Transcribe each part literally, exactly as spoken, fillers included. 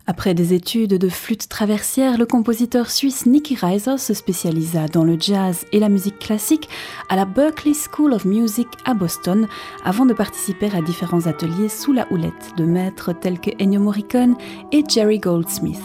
Après des études de flûte traversière, le compositeur suisse Nicky Reiser se spécialisa dans le jazz et la musique classique à la Berklee School of Music à Boston, avant de participer à différents ateliers sous la houlette de maîtres tels que Ennio Morricone et Jerry Goldsmith.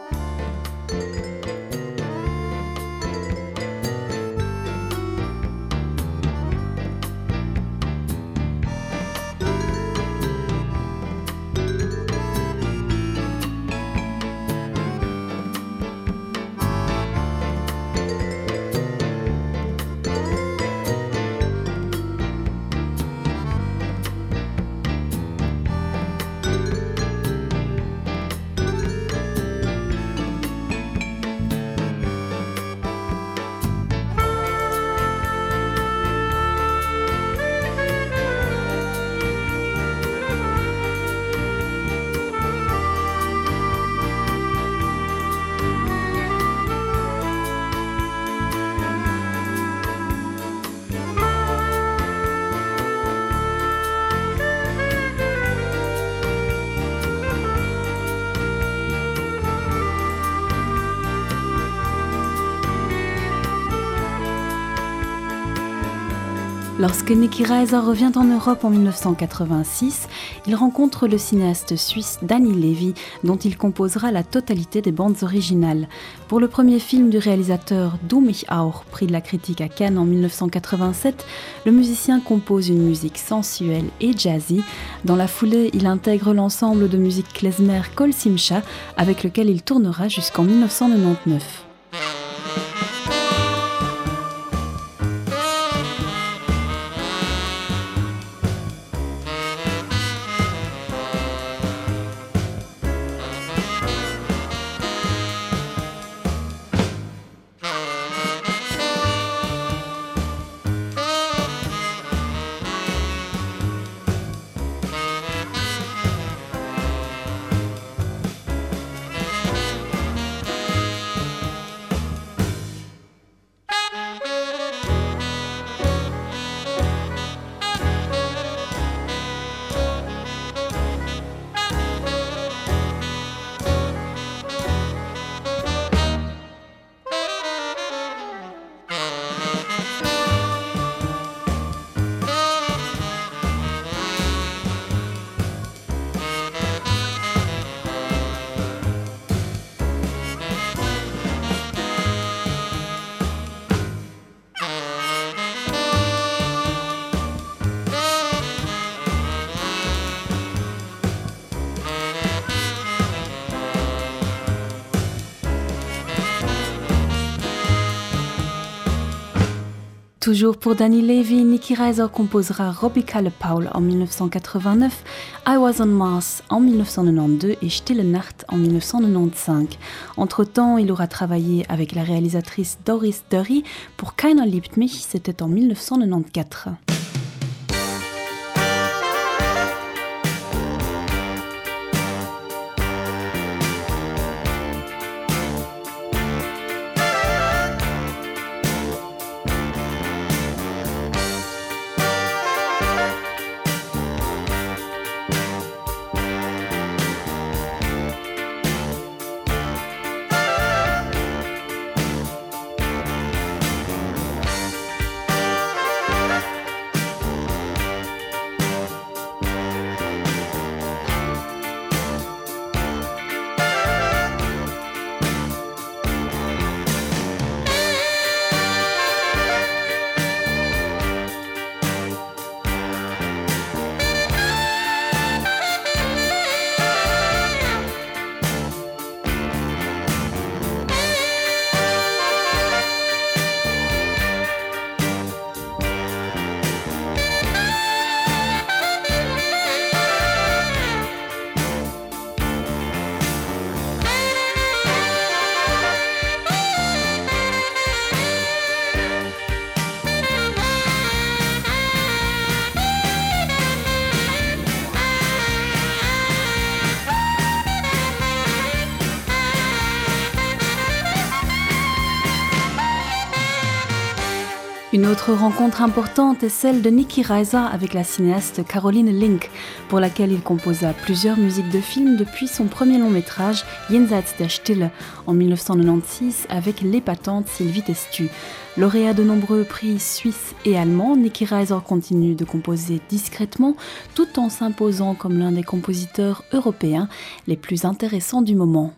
Lorsque Nicky Reiser revient en Europe en dix-neuf cent quatre-vingt-six, il rencontre le cinéaste suisse Danny Levy, dont il composera la totalité des bandes originales. Pour le premier film du réalisateur Du mich auch, prix de la critique à Cannes en dix-neuf cent quatre-vingt-sept, le musicien compose une musique sensuelle et jazzy. Dans la foulée, il intègre l'ensemble de musique klezmer Kol Simcha, avec lequel il tournera jusqu'en dix-neuf cent quatre-vingt-dix-neuf. Toujours pour Danny Levy, Nicky Reiser composera Robbie Kalle Paul en dix-neuf cent quatre-vingt-neuf, I Was on Mars en dix-neuf cent quatre-vingt-douze et Stille Nacht en dix-neuf cent quatre-vingt-quinze. Entre-temps, il aura travaillé avec la réalisatrice Doris Dury pour Keiner liebt mich, c'était en dix-neuf cent quatre-vingt-quatorze. Une autre rencontre importante est celle de Nicky Reiser avec la cinéaste Caroline Link, pour laquelle il composa plusieurs musiques de films depuis son premier long métrage Jenseits der Stille en dix-neuf cent quatre-vingt-seize avec l'épatante Sylvie Testu. Lauréat de nombreux prix suisses et allemands, Nicky Reiser continue de composer discrètement tout en s'imposant comme l'un des compositeurs européens les plus intéressants du moment.